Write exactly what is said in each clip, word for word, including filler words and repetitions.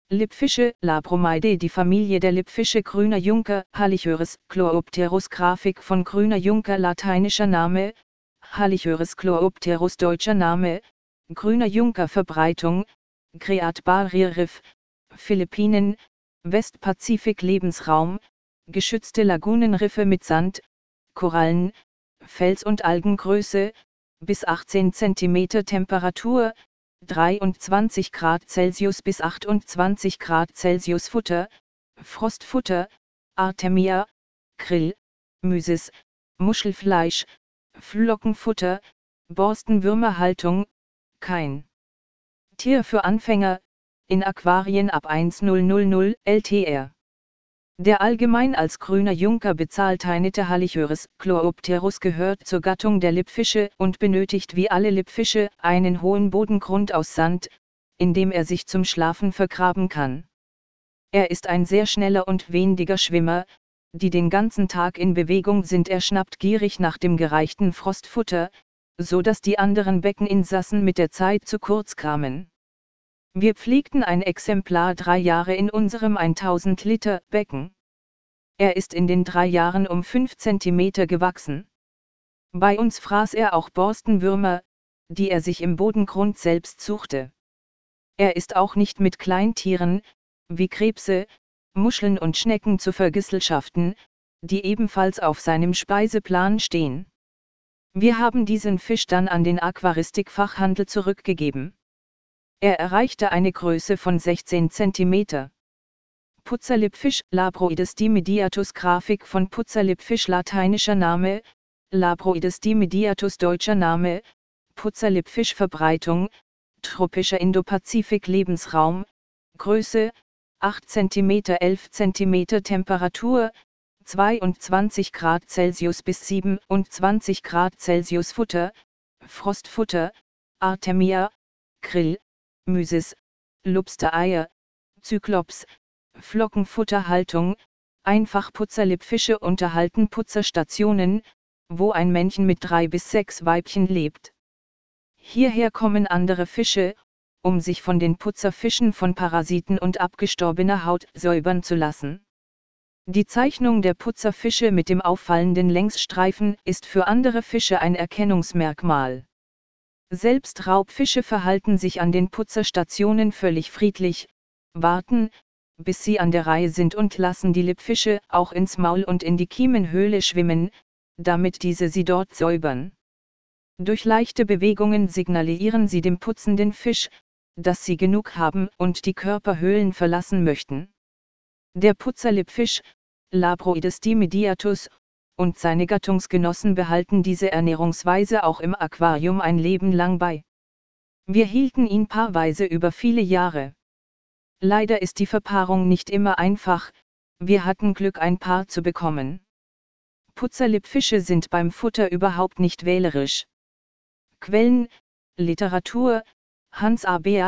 Lippfische, Labromidae. Die Familie der Lippfische. Grüner Junker, Halichoeres, Chloropterus. Grafik von Grüner Junker. Lateinischer Name, Halichoeres chloropterus. Deutscher Name, Grüner Junker. Verbreitung, Great Barrier Reef, Philippinen, Westpazifik. Lebensraum, geschützte Lagunenriffe mit Sand, Korallen, Fels- und Algengröße, bis achtzehn Zentimeter. Temperatur, dreiundzwanzig Grad Celsius bis achtundzwanzig Grad Celsius. Futter, Frostfutter, Artemia, Krill, Mysis, Muschelfleisch, Flockenfutter, Borstenwürmerhaltung, kein Tier für Anfänger, in Aquarien ab tausend L T R. Der allgemein als Grüner Junker bezahlteinete Halichoeres chloropterus gehört zur Gattung der Lippfische und benötigt wie alle Lippfische einen hohen Bodengrund aus Sand, in dem er sich zum Schlafen vergraben kann. Er ist ein sehr schneller und wendiger Schwimmer, die den ganzen Tag in Bewegung sind. Er schnappt gierig nach dem gereichten Frostfutter, so dass die anderen Beckeninsassen mit der Zeit zu kurz kamen. Wir pflegten ein Exemplar drei Jahre in unserem tausend Liter Becken. Er ist in den drei Jahren um fünf Zentimeter gewachsen. Bei uns fraß er auch Borstenwürmer, die er sich im Bodengrund selbst suchte. Er ist auch nicht mit Kleintieren, wie Krebse, Muscheln und Schnecken zu vergesellschaften, die ebenfalls auf seinem Speiseplan stehen. Wir haben diesen Fisch dann an den Aquaristikfachhandel zurückgegeben. Er erreichte eine Größe von sechzehn Zentimeter. Putzerlippfisch, Labroides dimediatus. Grafik von Putzerlippfisch. Lateinischer Name, Labroides dimediatus. Deutscher Name, Putzerlippfisch. Verbreitung, tropischer Indopazifik. Lebensraum, Größe, acht Zentimeter, elf Zentimeter. Temperatur, zweiundzwanzig Grad Celsius bis siebenundzwanzig Grad Celsius. Futter, Frostfutter, Artemia, Krill, Mysis, Lobstereier, Zyklops, Flockenfutterhaltung. Einfachputzerlippfische unterhalten Putzerstationen, wo ein Männchen mit drei bis sechs Weibchen lebt. Hierher kommen andere Fische, um sich von den Putzerfischen von Parasiten und abgestorbener Haut säubern zu lassen. Die Zeichnung der Putzerfische mit dem auffallenden Längsstreifen ist für andere Fische ein Erkennungsmerkmal. Selbst Raubfische verhalten sich an den Putzerstationen völlig friedlich, warten, bis sie an der Reihe sind und lassen die Lippfische auch ins Maul und in die Kiemenhöhle schwimmen, damit diese sie dort säubern. Durch leichte Bewegungen signalisieren sie dem putzenden Fisch, dass sie genug haben und die Körperhöhlen verlassen möchten. Der Putzerlippfisch, Labroides dimediatus, und seine Gattungsgenossen behalten diese Ernährungsweise auch im Aquarium ein Leben lang bei. Wir hielten ihn paarweise über viele Jahre. Leider ist die Verpaarung nicht immer einfach, wir hatten Glück, ein Paar zu bekommen. Putzerlippfische sind beim Futter überhaupt nicht wählerisch. Quellen, Literatur, Hans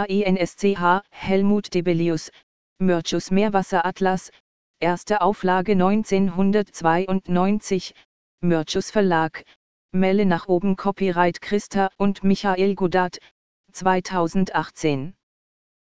Abensch, Helmut Debelius, Mörchus Meerwasseratlas, erste Auflage neunzehnhundertzweiundneunzig, Mörchus Verlag, Melle nach oben. Copyright Christa und Michael Godard, zweitausendachtzehn.